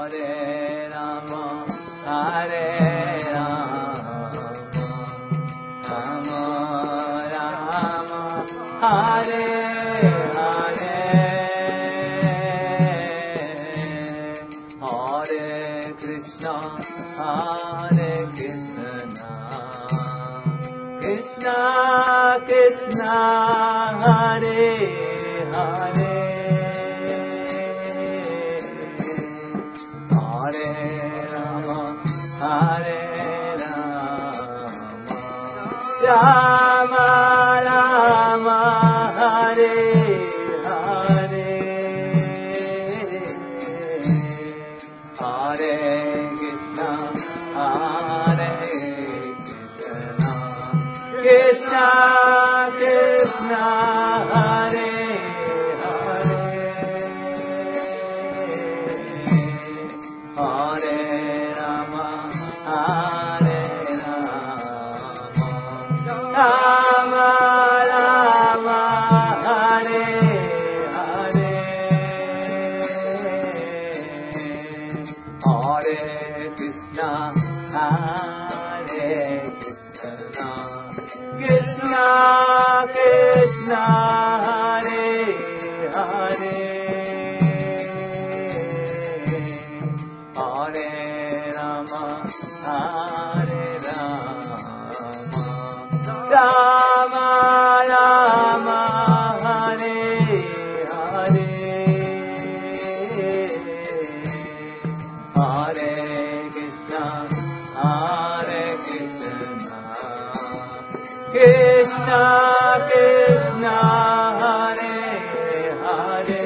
Hare Rama, Hare Rama, Rama Rama, Hare Hare, Hare Krishna, Hare Krishna, Krishna Krishna, Hare Hare, Hare Rama, Hare Rama, Rama Rama, Hare Hare, Hare Krishna, Hare Krishna, Krishna Krishna, Hare Hare, Hare Rama, Hare Rama, Rama Rama, Hare Hare, Hare Krishna, Hare Krishna, Krishna Krishna, Hare Hare, Hare Rama, Hare Rama, Rama Rama, Hare Hare, Hare Krishna, Hare Krishna, Krishna Krishna, Hare Hare,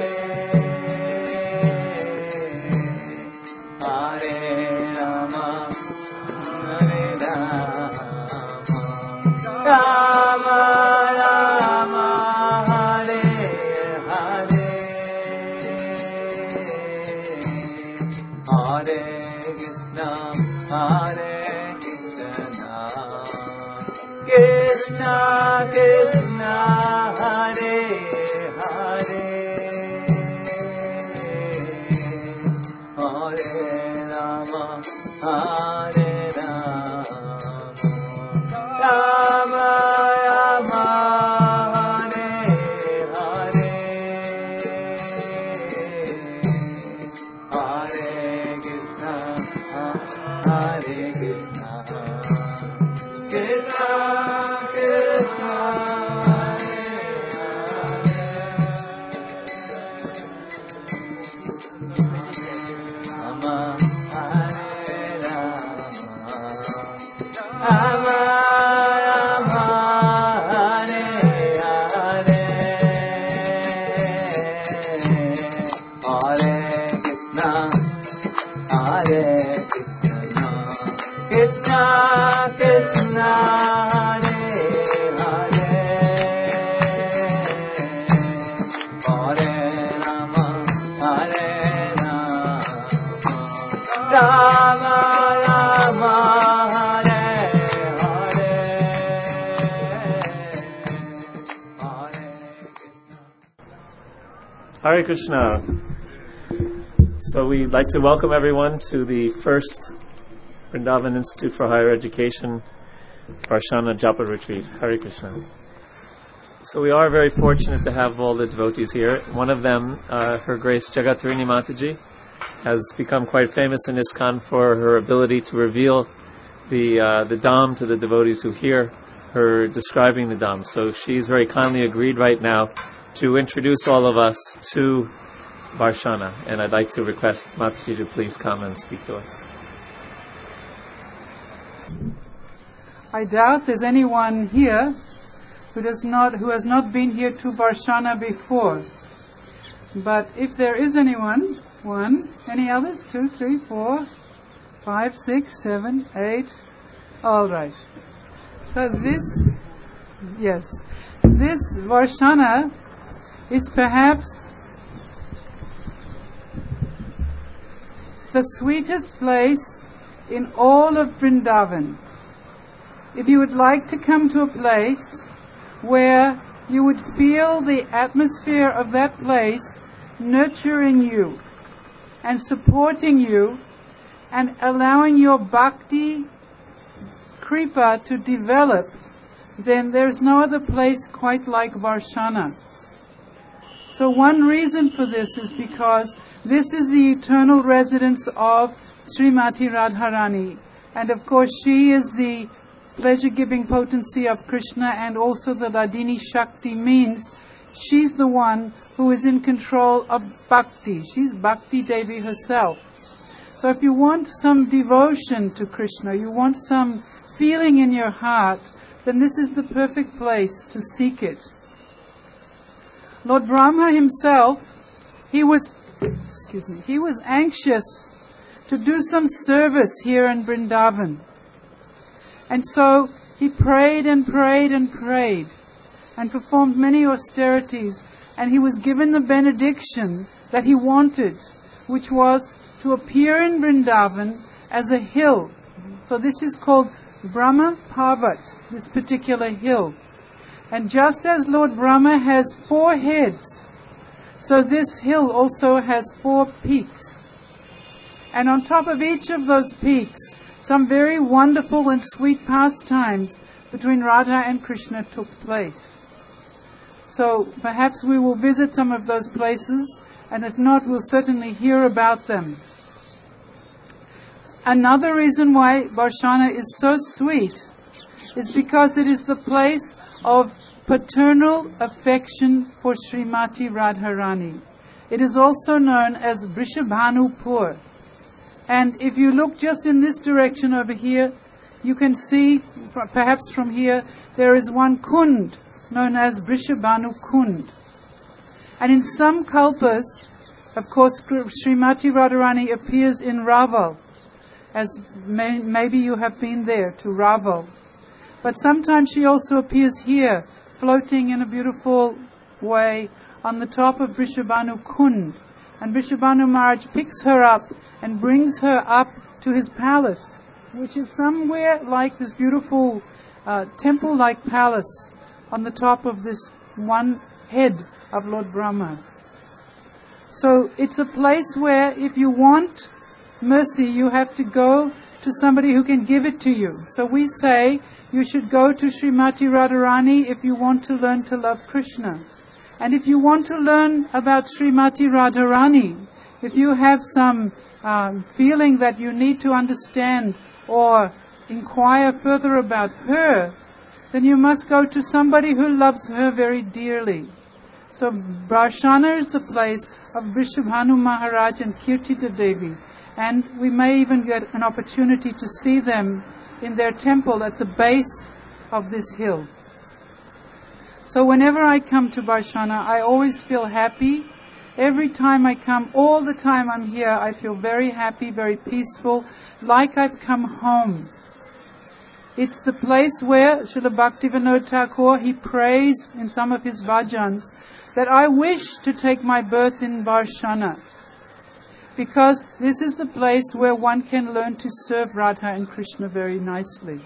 Hare Rama, Hare Rama, Rama Rama, Hare Hare, Hare Krishna, Hare Krishna, Krishna Krishna, Hare Hare, Hare Rama, Hare Rama, Rama Rama, Hare Hare, Hare Krishna, Hare Krishna, Krishna Krishna, Hare Rama, Hare Rama, Rama Rama, Hare Hare, Hare Krishna, Hare Krishna, Krishna Krishna, Hare Hare, Hare Rama, Hare Rama, Rama Rama, Hare Hare, Hare Hare Krishna. So we'd like to welcome everyone to the first Vrindavan Institute for Higher Education Varshana Japa Retreat. Hare Krishna. So we are very fortunate to have all the devotees here. One of them, Her Grace Jagatarini Mataji, has become quite famous in ISKCON for her ability to reveal the Dham to the devotees who hear her describing the Dham. So she's very kindly agreed right now to introduce all of us to Varshana. And I'd like to request Mataji to please come and speak to us. I doubt there's anyone here who has not been here to Varshana before. But if there is anyone, one, any others? 2, 3, 4, 5, 6, 7, 8. All right. So this Varshana is perhaps the sweetest place in all of Vrindavan. If you would like to come to a place where you would feel the atmosphere of that place nurturing you and supporting you and allowing your bhakti kripa to develop, then there's no other place quite like Varshana. So one reason for this is because this is the eternal residence of Srimati Radharani. And of course she is the pleasure-giving potency of Krishna, and also the Radhini Shakti means she's the one who is in control of bhakti. She's Bhakti Devi herself. So if you want some devotion to Krishna, you want some feeling in your heart, then this is the perfect place to seek it. Lord Brahma himself, he was anxious to do some service here in Vrindavan. And so he prayed and prayed and prayed and performed many austerities, and he was given the benediction that he wanted, which was to appear in Vrindavan as a hill. So this is called Brahma Parvat, this particular hill. And just as Lord Brahma has 4 heads, so this hill also has 4 peaks. And on top of each of those peaks, some very wonderful and sweet pastimes between Radha and Krishna took place. So perhaps we will visit some of those places, and if not, we'll certainly hear about them. Another reason why Varshana is so sweet is because it is the place of paternal affection for Srimati Radharani. It is also known as Vrishabhanupur. And if you look just in this direction over here, you can see, perhaps from here, there is one kund known as Vrishabhanu Kund. And in some kalpas, of course, Srimati Radharani appears in Raval, as maybe you have been there to Raval. But sometimes she also appears here, floating in a beautiful way on the top of Vrishabhanu Kund. And Vrishabhanu Maharaj picks her up and brings her up to his palace, which is somewhere like this beautiful temple-like palace on the top of this one head of Lord Brahma. So it's a place where if you want mercy, you have to go to somebody who can give it to you. So we say you should go to Srimati Radharani if you want to learn to love Krishna. And if you want to learn about Srimati Radharani, if you have some feeling that you need to understand or inquire further about her, then you must go to somebody who loves her very dearly. So Varshana is the place of Vrishabhanu Maharaj and Kirtita Devi. And we may even get an opportunity to see them in their temple at the base of this hill. So whenever I come to Varshana, I always feel happy. Every time I come, all the time I'm here, I feel very happy, very peaceful, like I've come home. It's the place where Srila Bhaktivinoda Thakur, he prays in some of his bhajans that I wish to take my birth in Varshana, because this is the place where one can learn to serve Radha and Krishna very nicely.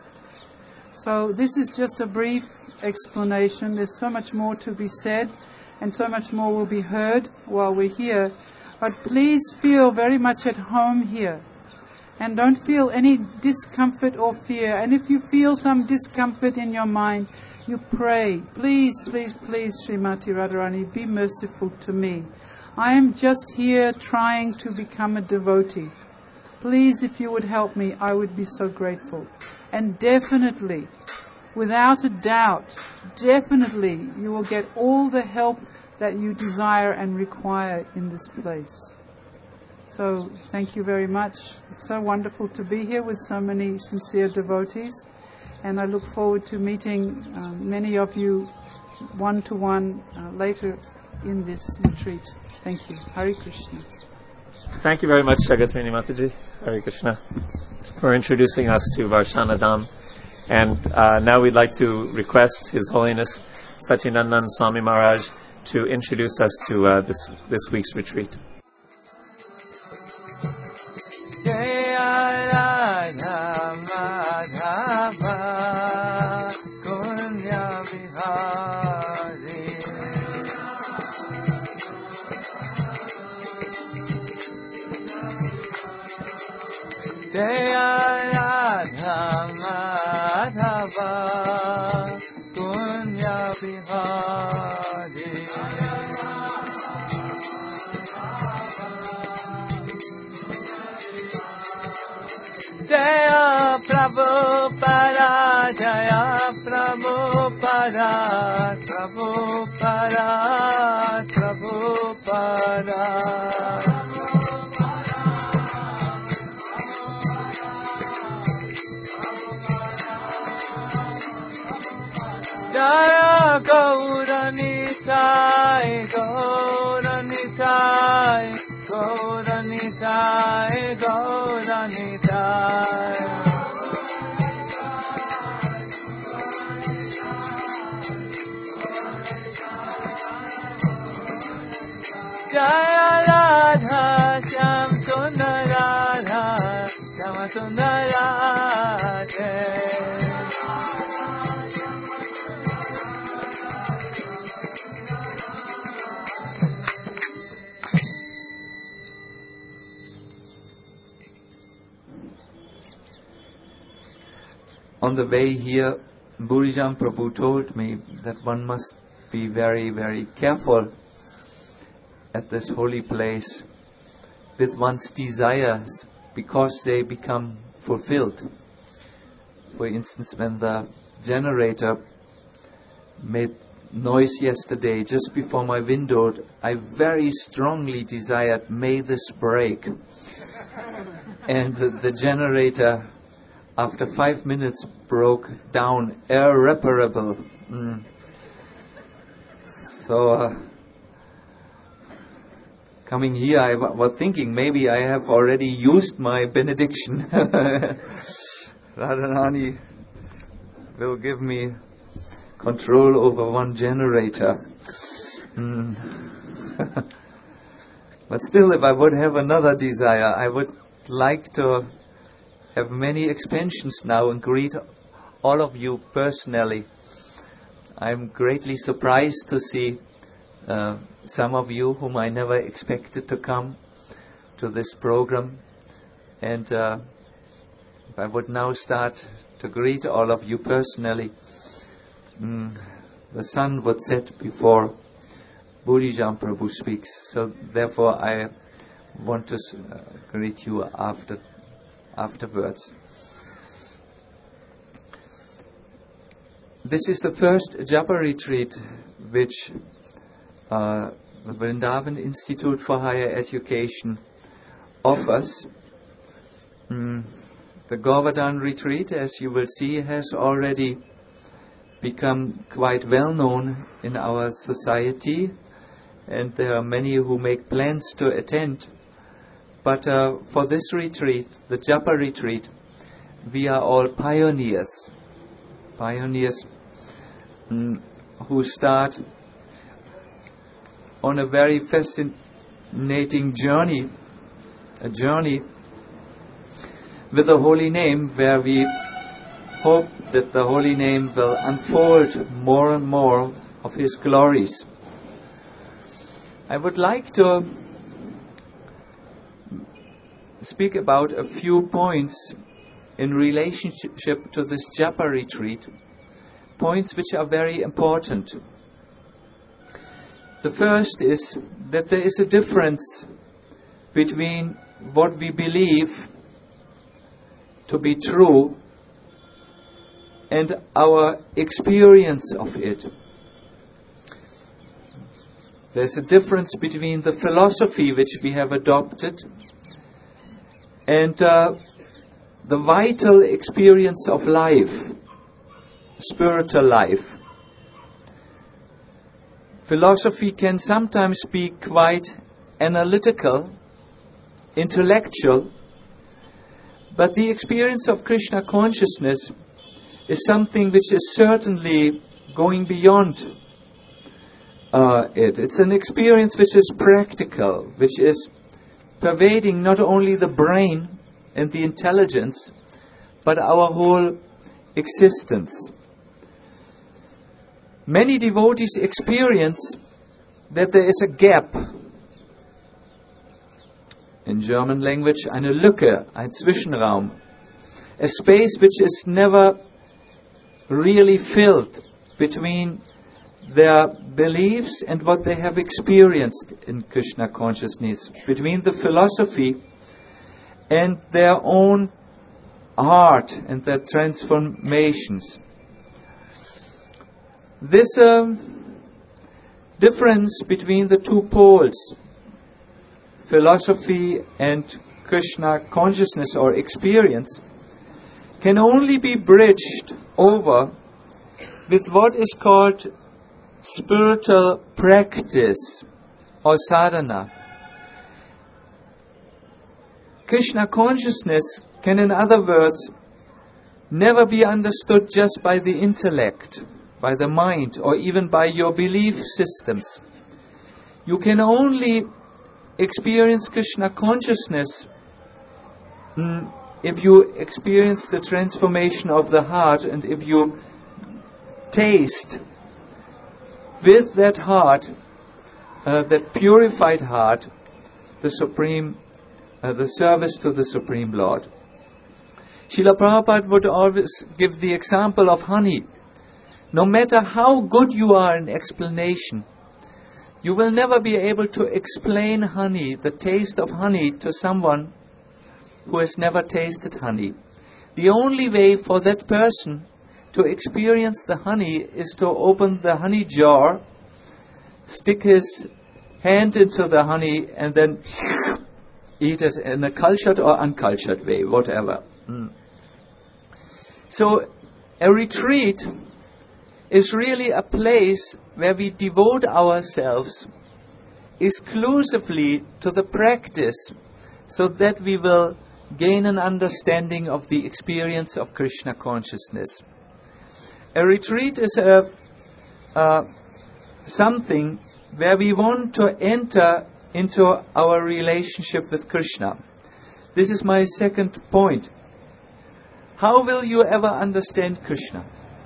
So this is just a brief explanation. There's so much more to be said, and so much more will be heard while we're here. But please feel very much at home here. And don't feel any discomfort or fear. And if you feel some discomfort in your mind, you pray, please, please, please, Srimati Radharani, be merciful to me. I am just here trying to become a devotee. Please, if you would help me, I would be so grateful. And definitely, without a doubt, definitely you will get all the help that you desire and require in this place. So, thank you very much. It's so wonderful to be here with so many sincere devotees. And I look forward to meeting many of you one-to-one later in this retreat. Thank you. Hare Krishna. Thank you very much, Jagatrini Mataji, Hare Krishna, for introducing us to Varshana Dham. And now we'd like to request His Holiness Sachinandan Swami Maharaj to introduce us to this week's retreat. on the way here, Burijan Prabhu told me that one must be very, very careful at this holy place with one's desires, because they become fulfilled. For instance, when the generator made noise yesterday just before my window, I very strongly desired, may this break. And the generator, after 5 minutes, broke down, irreparable. So, coming here, I was thinking maybe I have already used my benediction. Radharani will give me control over one generator. But still, if I would have another desire, I would like to have many expansions now and greet all of you personally. I'm greatly surprised to see some of you whom I never expected to come to this program. And if I would now start to greet all of you personally, the sun would set before Burijan Prabhu speaks. So therefore I want to greet you afterwards. This is the first Japa retreat which the Vrindavan Institute for Higher Education offers. The Govardhan retreat, as you will see, has already become quite well known in our society, and there are many who make plans to attend. But for this retreat, the Japa retreat, we are all pioneers who start on a very fascinating journey, a journey with the holy name, where we hope that the holy name will unfold more and more of his glories. I would like to speak about a few points in relationship to this Japa retreat, points which are very important. The first is that there is a difference between what we believe to be true and our experience of it. There's a difference between the philosophy which we have adopted and the vital experience of life, spiritual life. Philosophy can sometimes be quite analytical, intellectual, but the experience of Krishna consciousness is something which is certainly going beyond it. It's an experience which is practical, which is pervading not only the brain and the intelligence, but our whole existence. Many devotees experience that there is a gap. In German language, eine Lücke, ein Zwischenraum. A space which is never really filled between their beliefs and what they have experienced in Krishna consciousness, between the philosophy and their own heart and their transformations. This difference between the two poles, philosophy and Krishna consciousness or experience, can only be bridged over with what is called spiritual practice or sadhana. Krishna consciousness can, in other words, never be understood just by the intellect, by the mind, or even by your belief systems. You can only experience Krishna consciousness if you experience the transformation of the heart, and if you taste with that heart, that purified heart, the service to the Supreme Lord. Srila Prabhupada would always give the example of honey. No matter how good you are in explanation, you will never be able to explain honey, the taste of honey, to someone who has never tasted honey. The only way for that person to experience the honey is to open the honey jar, stick his hand into the honey, and then eat it in a cultured or uncultured way, whatever. So, a retreat is really a place where we devote ourselves exclusively to the practice so that we will gain an understanding of the experience of Krishna consciousness. A retreat is something where we want to enter into our relationship with Krishna. This is my second point. How will you ever understand Krishna?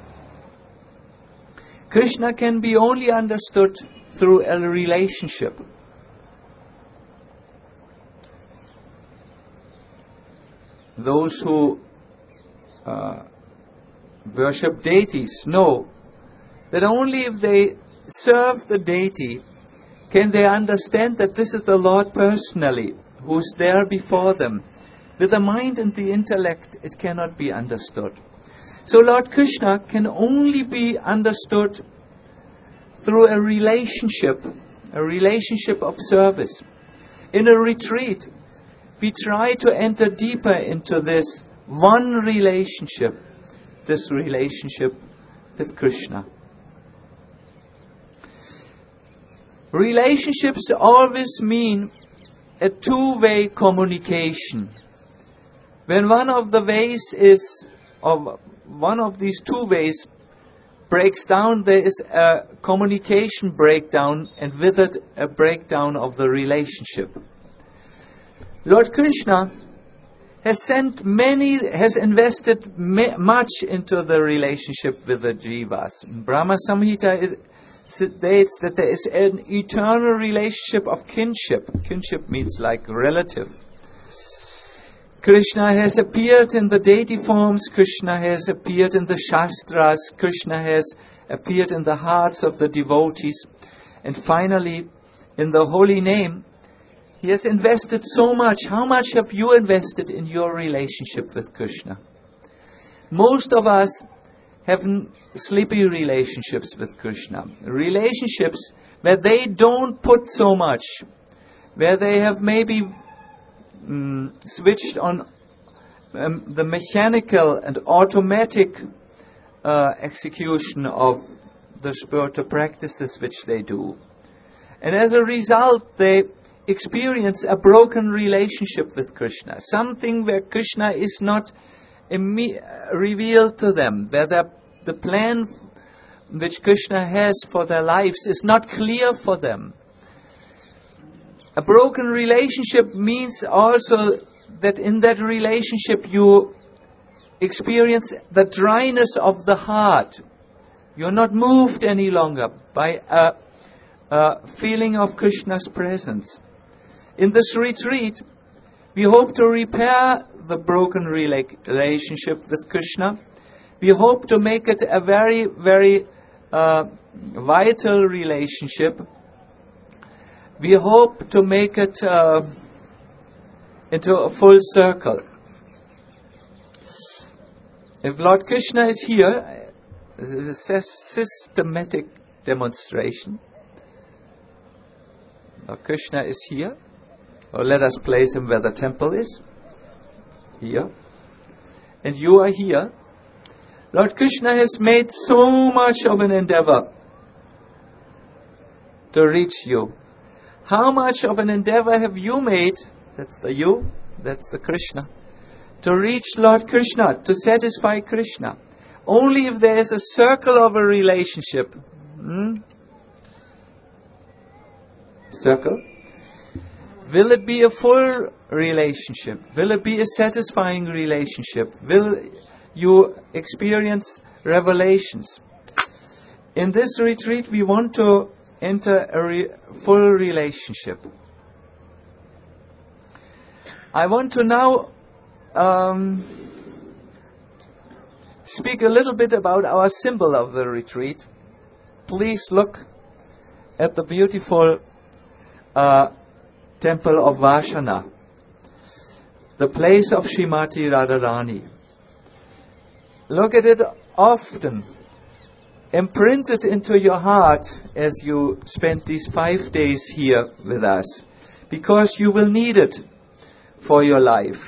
Krishna can be only understood through a relationship. Those who worship deities know that only if they serve the deity can they understand that this is the Lord personally, who's there before them. With the mind and the intellect, it cannot be understood. So Lord Krishna can only be understood through a relationship of service. In a retreat, we try to enter deeper into this one relationship, this relationship with Krishna. Relationships always mean a two-way communication. When one of the ways is, or one of these two ways breaks down, there is a communication breakdown, and with it a breakdown of the relationship. Lord Krishna has invested much into the relationship with the jivas. Brahma Samhita states that there is an eternal relationship of kinship. Kinship means like relative. Krishna has appeared in the deity forms, Krishna has appeared in the Shastras, Krishna has appeared in the hearts of the devotees, and finally, in the holy name, He has invested so much. How much have you invested in your relationship with Krishna? Most of us have sleepy relationships with Krishna. Relationships where they don't put so much, where they have maybe switched on the mechanical and automatic execution of the spiritual practices which they do. And as a result, they experience a broken relationship with Krishna. Something where Krishna is not revealed to them, where the plan which Krishna has for their lives is not clear for them. A broken relationship means also that in that relationship you experience the dryness of the heart. You're not moved any longer by a feeling of Krishna's presence. In this retreat, we hope to repair the broken relationship with Krishna. We hope to make it a very, very vital relationship. We hope to make it into a full circle. If Lord Krishna is here, this is a systematic demonstration. Lord Krishna is here. Or let us place him where the temple is. Here. And you are here. Lord Krishna has made so much of an endeavor to reach you. How much of an endeavor have you made? That's the you, that's the Krishna. To reach Lord Krishna, to satisfy Krishna. Only if there is a circle of a relationship. Circle. Will it be a full relationship? Will it be a satisfying relationship? Will you experience revelations? In this retreat, we want to enter a full relationship. I want to now speak a little bit about our symbol of the retreat. Please look at the beautiful temple of Vashana, the place of Srimati Radharani. Look at it often. Imprint it into your heart as you spend these 5 days here with us, because you will need it for your life.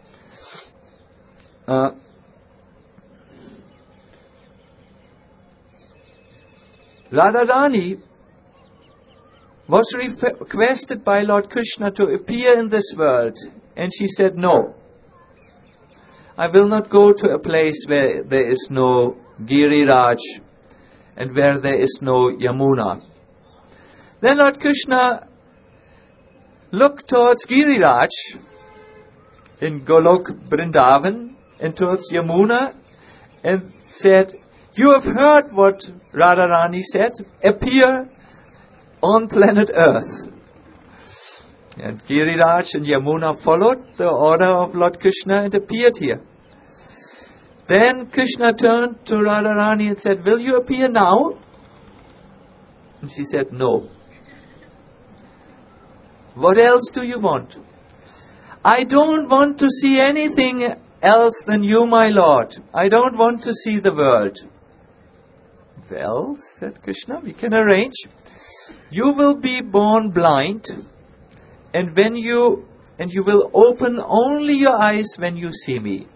Radharani was requested by Lord Krishna to appear in this world, and she said, "No, I will not go to a place where there is no Giriraj and where there is no Yamuna." Then Lord Krishna looked towards Giriraj in Golok Vrindavan and towards Yamuna and said, "You have heard what Radharani said, appear on planet Earth." And Giriraj and Yamuna followed the order of Lord Krishna and appeared here. Then Krishna turned to Radharani and said, "Will you appear now?" And she said, "No." "What else do you want?" "I don't want to see anything else than you, my Lord. I don't want to see the world." "Well," said Krishna, "we can arrange. You will be born blind, and you will open only your eyes when you see me."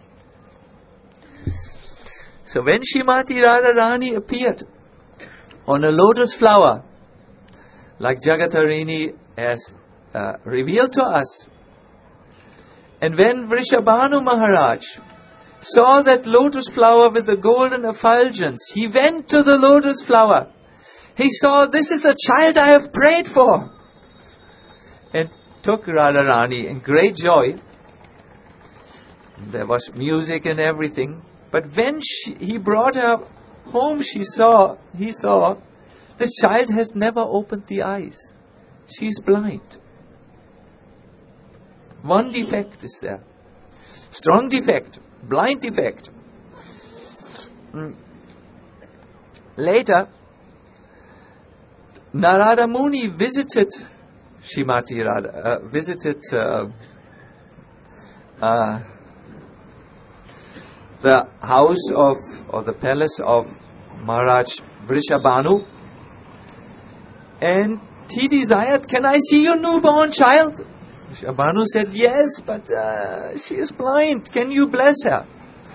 So when Srimati Radharani appeared on a lotus flower, like Jagatarini has revealed to us, and when Vrishabhanu Maharaj saw that lotus flower with the golden effulgence, he went to the lotus flower. He saw, "This is the child I have prayed for," and took Radharani in great joy. There was music and everything. But when he brought her home, he saw, this child has never opened the eyes. She's blind. One defect is there. Strong defect. Blind defect. Later, Narada Muni visited Srimati Radha, the house or the palace of Maharaj Vrishabhanu, and he desired, "Can I see your newborn child?" Vrishabhanu said, "Yes, but she is blind. Can you bless her?"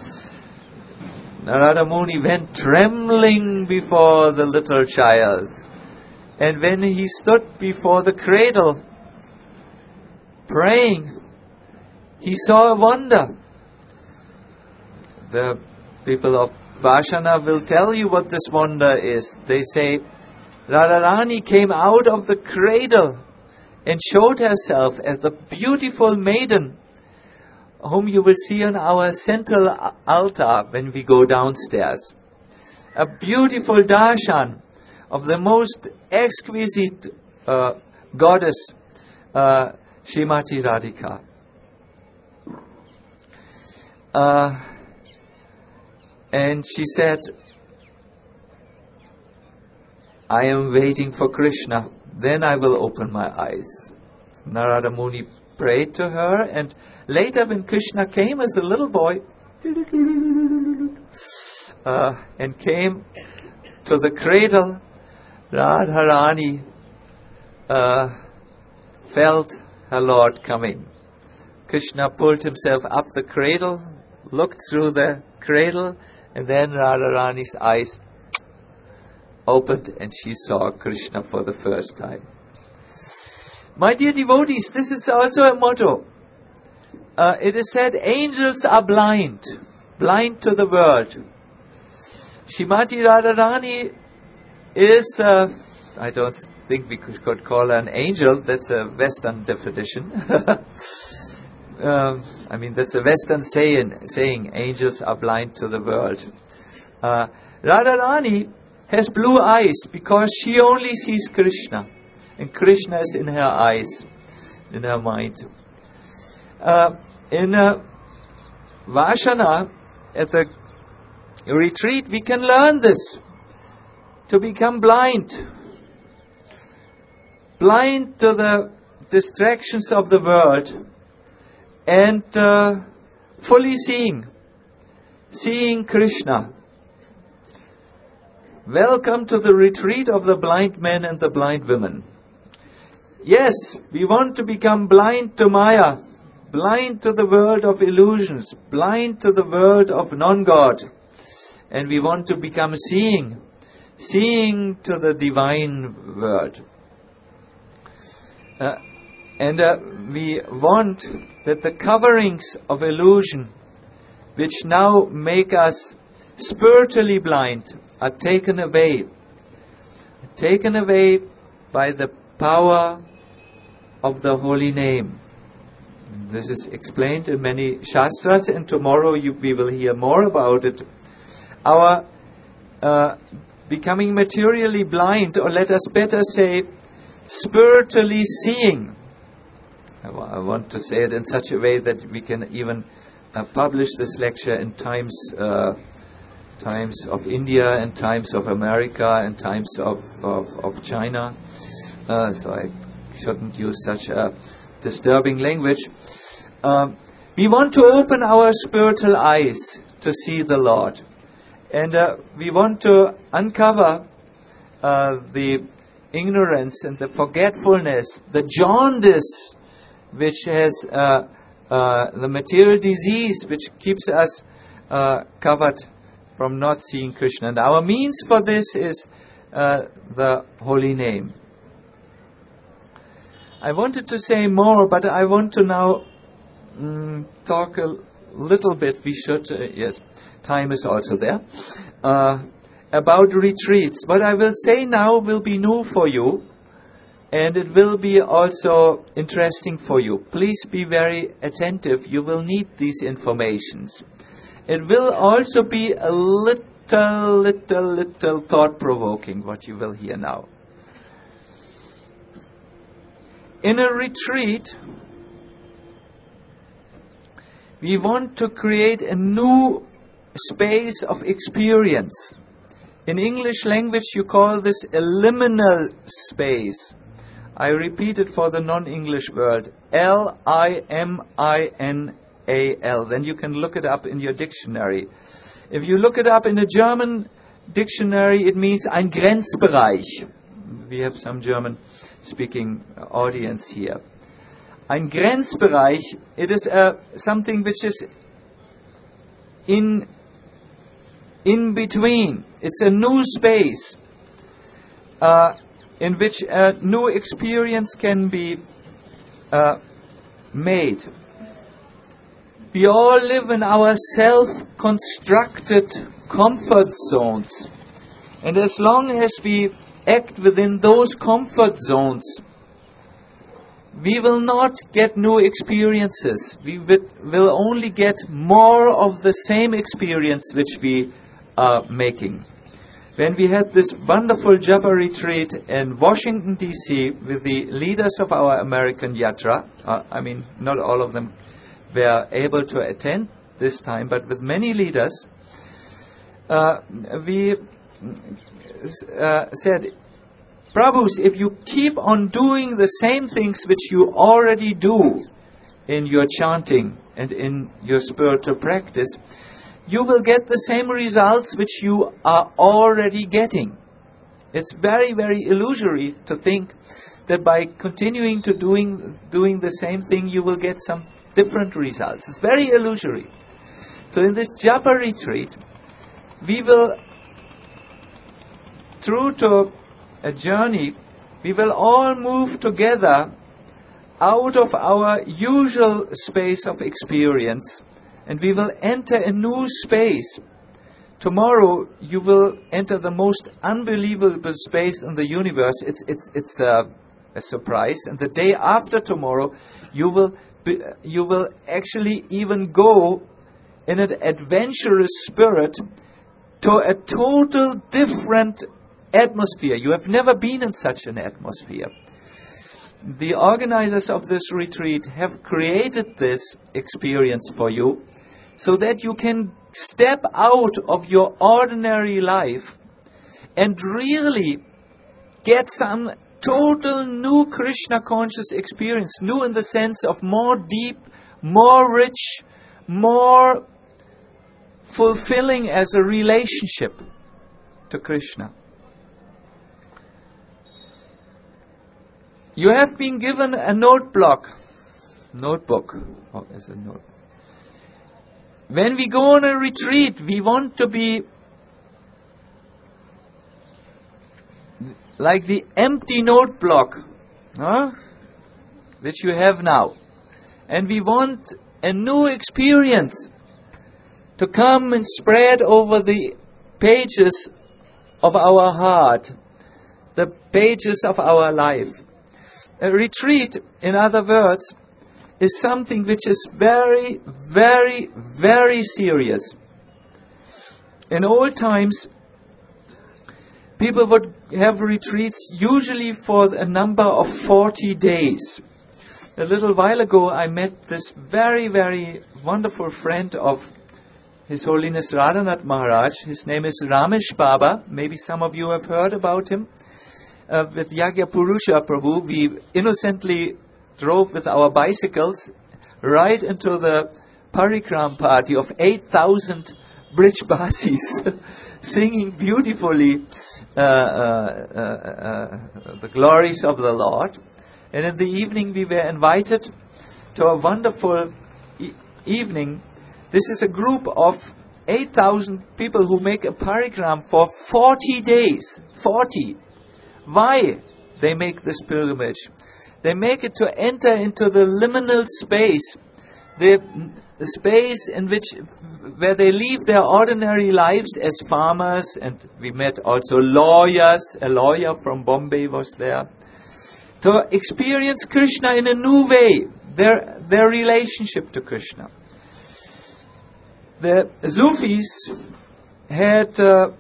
Narada Muni went trembling before the little child, and when he stood before the cradle praying, he saw a wonder. The people of Vashana will tell you what this wonder is. They say, Radharani came out of the cradle and showed herself as the beautiful maiden whom you will see on our central altar when we go downstairs. A beautiful darshan of the most exquisite goddess, Srimati Radhika. And she said, "I am waiting for Krishna, then I will open my eyes." Narada Muni prayed to her, and later when Krishna came as a little boy, and came to the cradle, Radharani felt her Lord coming. Krishna pulled himself up the cradle, looked through the cradle, and then Radharani's eyes opened and she saw Krishna for the first time. My dear devotees, this is also a motto. It is said, angels are blind to the world. Srimati Radharani is, I don't think we could call her an angel. That's a Western definition. That's a Western saying angels are blind to the world. Radharani has blue eyes because she only sees Krishna. And Krishna is in her eyes, in her mind. In Vashana, at the retreat, we can learn this. To become blind. Blind to the distractions of the world. And fully seeing Krishna. Welcome to the retreat of the blind men and the blind women. Yes, we want to become blind to Maya, blind to the world of illusions, blind to the world of non-God. And we want to become seeing to the divine world. We want that the coverings of illusion, which now make us spiritually blind, are taken away by the power of the holy name. This is explained in many shastras, and tomorrow we will hear more about it. Our becoming materially blind, or let us better say, spiritually seeing. I want to say it in such a way that we can even publish this lecture in times of India and times of America and times of China. So I shouldn't use such a disturbing language. We want to open our spiritual eyes to see the Lord. And we want to uncover the ignorance and the forgetfulness, the jaundice, which has the material disease, which keeps us covered from not seeing Krishna. And our means for this is the holy name. I wanted to say more, but I want to now talk a little bit. We should, yes, time is also there, about retreats. What I will say now will be new for you, and it will be also interesting for you. Please be very attentive. You will need these informations. It will also be a little thought-provoking, what you will hear now. In a retreat, we want to create a new space of experience. In English language, you call this a liminal space. I repeat it for the non-English word, L-I-M-I-N-A-L. Then you can look it up in your dictionary. If you look it up in a German dictionary, it means ein Grenzbereich. We have some German-speaking audience here. Ein Grenzbereich, it is something which is in between. It's a new space in which a new experience can be made. We all live in our self-constructed comfort zones. And as long as we act within those comfort zones, we will not get new experiences. We will only get more of the same experience which we are making. When we had this wonderful Japa retreat in Washington, D.C. with the leaders of our American Yatra, not all of them were able to attend this time, but with many leaders, we said, Prabhus, if you keep on doing the same things which you already do in your chanting and in your spiritual practice, you will get the same results which you are already getting. It's very, very illusory to think that by continuing to doing the same thing, you will get some different results. It's very illusory. So in this Japa retreat, we will, through to a journey, we will all move together out of our usual space of experience, and we will enter a new space. Tomorrow you will enter the most unbelievable space in the universe. It's a surprise. And the day after tomorrow, you will actually even go in an adventurous spirit to a total different atmosphere. You have never been in such an atmosphere. The organizers of this retreat have created this experience for you so that you can step out of your ordinary life and really get some total new Krishna conscious experience. New in the sense of more deep, more rich, more fulfilling as a relationship to Krishna. You have been given a notebook. Oh, as a note. When we go on a retreat, we want to be like the empty notebook, which you have now. And we want a new experience to come and spread over the pages of our heart, the pages of our life. A retreat, in other words, is something which is very, very, very serious. In old times, people would have retreats usually for a number of 40 days. A little while ago, I met this very, very wonderful friend of His Holiness Radhanath Maharaj. His name is Ramesh Baba. Maybe some of you have heard about him. With Yagyapurusha Prabhu, we innocently drove with our bicycles right into the parikram party of 8,000 Brijbasis singing beautifully the glories of the Lord. And in the evening we were invited to a wonderful evening. This is a group of 8,000 people who make a parikram for 40 days. 40. Why they make this pilgrimage? They make it to enter into the liminal space, the space in where they leave their ordinary lives as farmers, and we met also lawyers. A lawyer from Bombay was there, to experience Krishna in a new way, their relationship to Krishna. The Sufis had a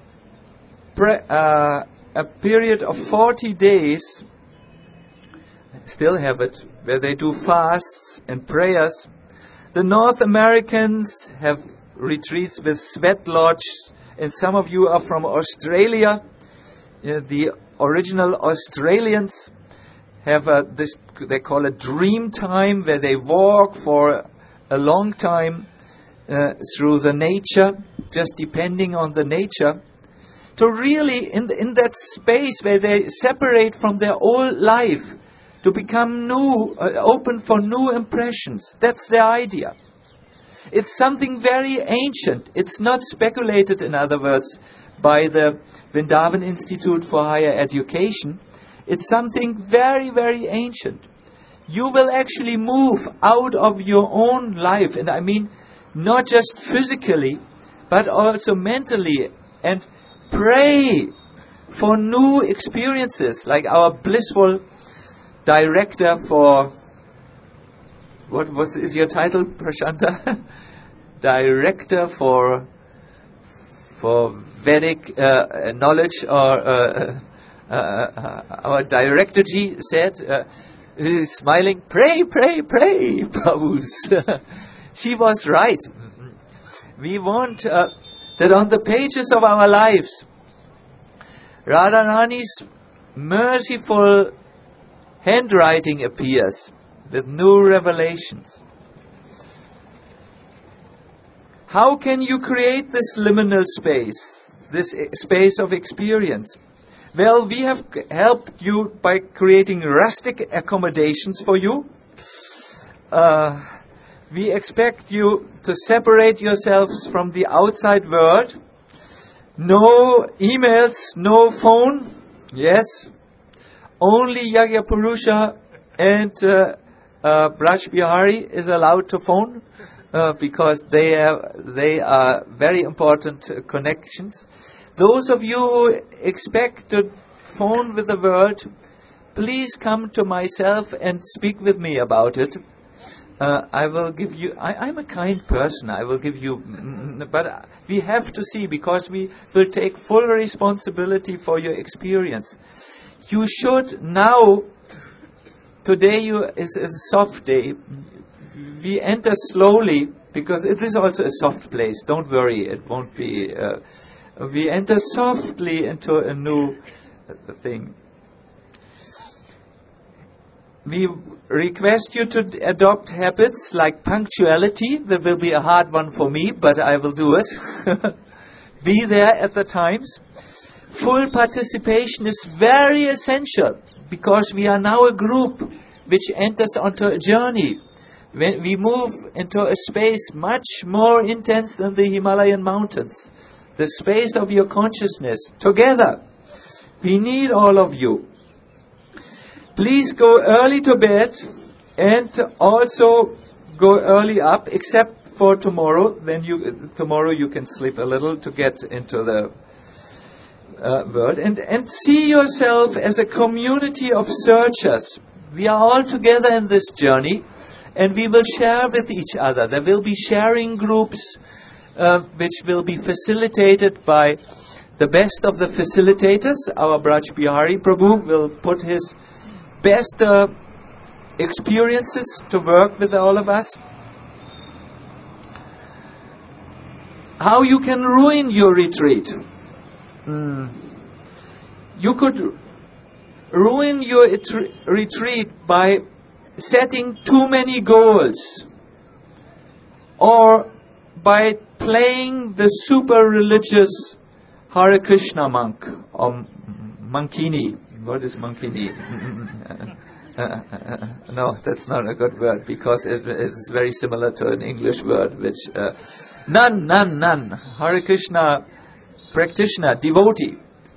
period of 40 days, still have it, where they do fasts and prayers. The North Americans have retreats with sweat lodges, and some of you are from Australia. The original Australians have this, they call it dream time, where they walk for a long time through the nature, just depending on the nature, to really, in that space where they separate from their old life, to become new, open for new impressions. That's the idea. It's something very ancient. It's not speculated, in other words, by the Vrindavan Institute for Higher Education. It's something very, very ancient. You will actually move out of your own life, and I mean not just physically, but also mentally, and pray for new experiences, like our blissful director for, is your title, Prashanta? Director for Vedic knowledge, or our director Ji said, smiling, pray, Prabhus. She was right. We want that on the pages of our lives, Radharani's merciful handwriting appears with new revelations. How can you create this liminal space, this space of experience? Well, we have helped you by creating rustic accommodations for you. We expect you to separate yourselves from the outside world. No emails, no phone. Yes. Only Yagyapurusha and Braj Bihari is allowed to phone, because they are very important connections. Those of you who expect to phone with the world, please come to myself and speak with me about it. I will give you, I'm a kind person, I will give you, but we have to see, because we will take full responsibility for your experience. You should now, today is a soft day, we enter slowly, because it is also a soft place. Don't worry, it won't be. We enter softly into a new thing. We request you to adopt habits like punctuality. That will be a hard one for me, but I will do it. Be there at the times. Full participation is very essential, because we are now a group which enters onto a journey. When we move into a space much more intense than the Himalayan mountains, the space of your consciousness, together. We need all of you. Please go early to bed and also go early up, except for tomorrow. Then tomorrow you can sleep a little to get into the world. And see yourself as a community of searchers. We are all together in this journey, and we will share with each other. There will be sharing groups which will be facilitated by the best of the facilitators. Our Braj Bihari Prabhu will put his best experiences to work with all of us. How you can ruin your retreat. You could ruin your retreat by setting too many goals, or by playing the super religious Hare Krishna monk, or Mankini. What is Mankini? No, that's not a good word, because it is very similar to an English word, which none. Hare Krishna practitioner, devotee.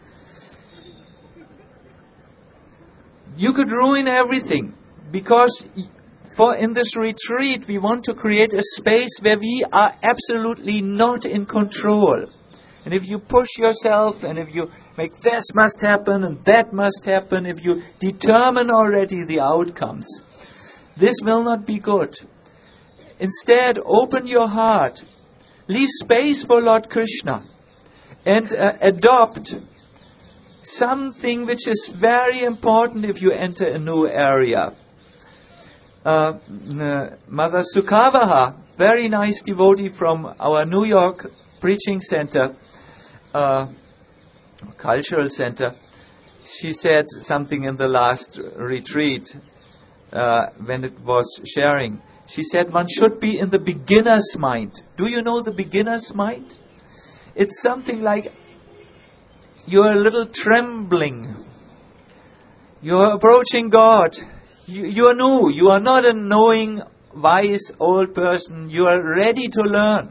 You could ruin everything, because in this retreat we want to create a space where we are absolutely not in control. And if you push yourself, and if you make this must happen and that must happen, if you determine already the outcomes, this will not be good. Instead, open your heart, leave space for Lord Krishna, and adopt something which is very important if you enter a new area. Mother Sukavaha, very nice devotee from our New York preaching center, cultural center, she said something in the last retreat when it was sharing. She said one should be in the beginner's mind. Do you know the beginner's mind? It's something like you're a little trembling. You're approaching God. You are new. You are not a knowing, wise old person. You are ready to learn.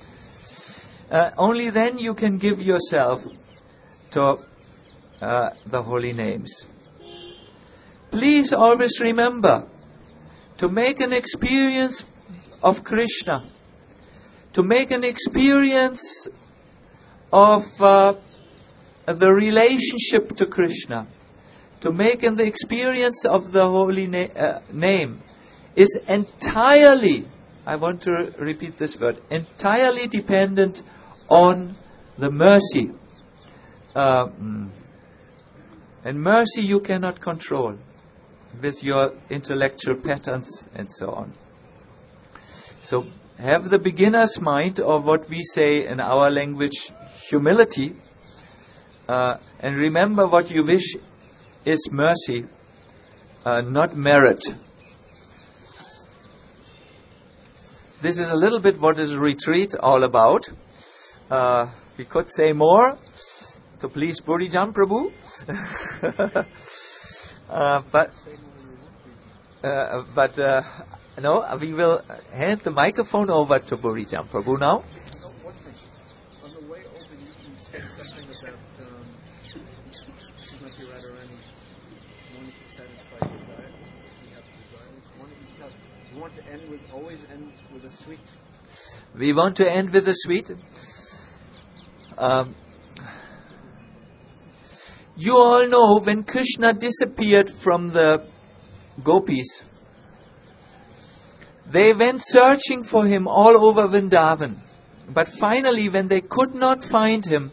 Only then you can give yourself to the holy names. Please always remember to make an experience of Krishna, to make an experience of the relationship to Krishna, to make an experience of the holy name is entirely, I want to repeat this word, entirely dependent on the mercy. And mercy you cannot control with your intellectual patterns and so on. So have the beginner's mind, or what we say in our language, humility, and remember what you wish is mercy, not merit. This is a little bit what is retreat all about. We could say more to please Burijan Prabhu. But no, we will hand the microphone over to Burijan Prabhu now. One thing. On the way over, you said something about Srimati Radharani wanting to satisfy your desire. You have desires. You want to always end with a sweet. We want to end with a sweet. You all know when Krishna disappeared from the gopis, they went searching for him all over Vrindavan. But finally, when they could not find him,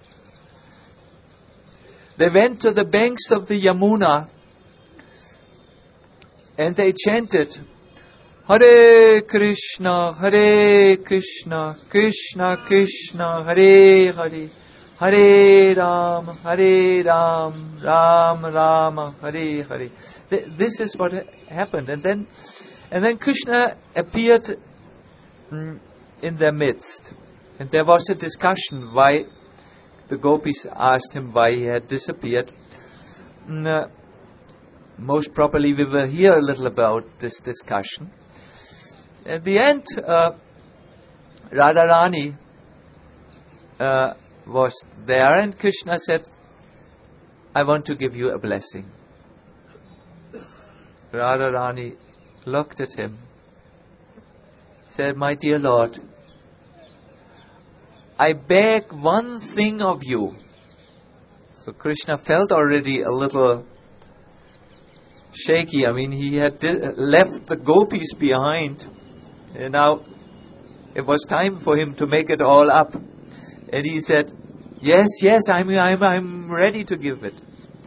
they went to the banks of the Yamuna and they chanted, Hare Krishna, Krishna Krishna, Hare Hare, Hare Ram, Ram Rama, Hare Hare. This is what happened. And then Krishna appeared in their midst. And there was a discussion why the gopis asked him why he had disappeared. Most probably we will hear a little about this discussion. At the end, Radharani was there, and Krishna said, I want to give you a blessing. Radharani looked at him, said, my dear Lord, I beg one thing of you. So Krishna felt already a little shaky. I mean, he had left the gopis behind. And now it was time for him to make it all up. And he said, yes, I'm ready to give it.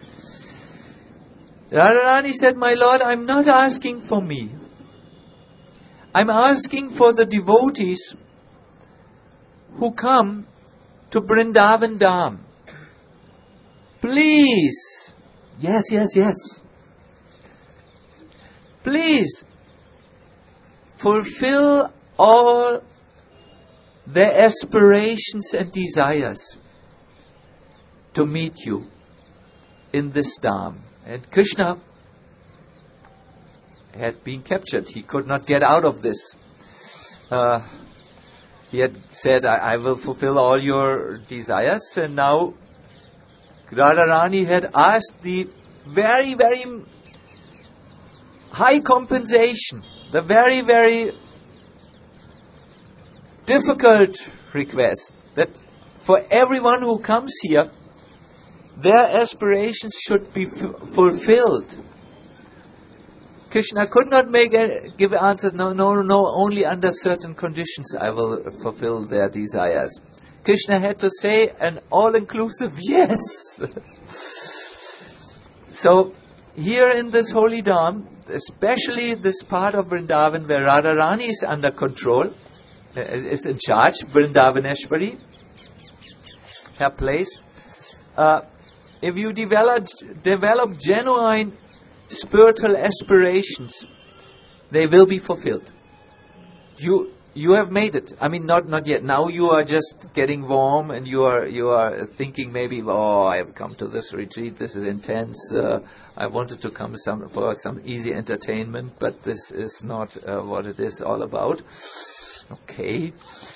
Radharani said, my Lord, I'm not asking for me. I'm asking for the devotees who come to Vrindavan Dham. Please. Yes. Please fulfill all their aspirations and desires to meet you in this Dham. And Krishna had been captured. He could not get out of this. He had said, I will fulfill all your desires. And now Radharani had asked the very, very high compensation, the very, very difficult request that for everyone who comes here, their aspirations should be fulfilled. Krishna could not give answers, no, only under certain conditions I will fulfill their desires. Krishna had to say an all-inclusive yes. So, here in this holy Dham, especially this part of Vrindavan where Radharani is under control, is in charge, Vrindavaneshwari, her place. If you develop genuine spiritual aspirations, they will be fulfilled. You have made it. I mean, not yet. Now you are just getting warm, and you are thinking maybe, I have come to this retreat. This is intense. I wanted to come for some easy entertainment, but this is not what it is all about. Okay.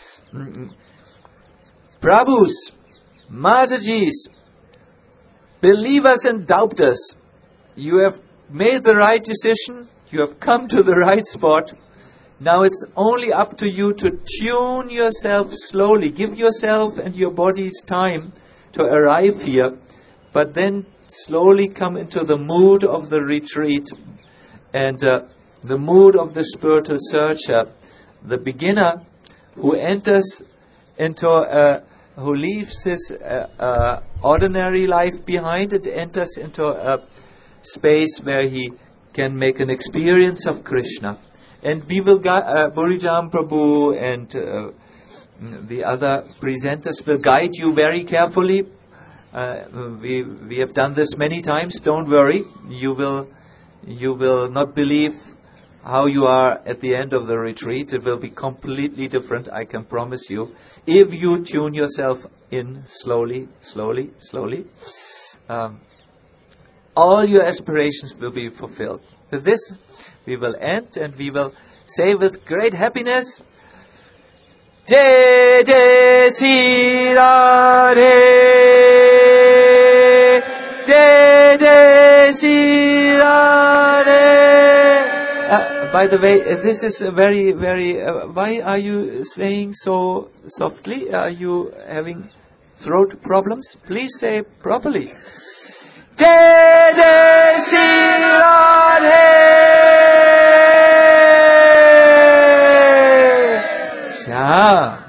Prabhus, Matajis, believers and doubters, you have made the right decision. You have come to the right spot. Now it's only up to you to tune yourself slowly. Give yourself and your bodies time to arrive here, but then slowly come into the mood of the retreat and the mood of the spiritual searcher, the beginner who enters into who leaves his ordinary life behind and enters into a space where he can make an experience of Krishna. And we will, Burijam Prabhu and the other presenters will guide you very carefully. We have done this many times. Don't worry. You will not believe how you are at the end of the retreat. It will be completely different, I can promise you. If you tune yourself in slowly. All your aspirations will be fulfilled. With this, we will end and we will say with great happiness, Jai Jai Sri Radhe, Jai Jai Sri Radhe. By the way, this is a very, very... why are you saying so softly? Are you having throat problems? Please say properly. Jai Jai Sri Radhe. Yeah.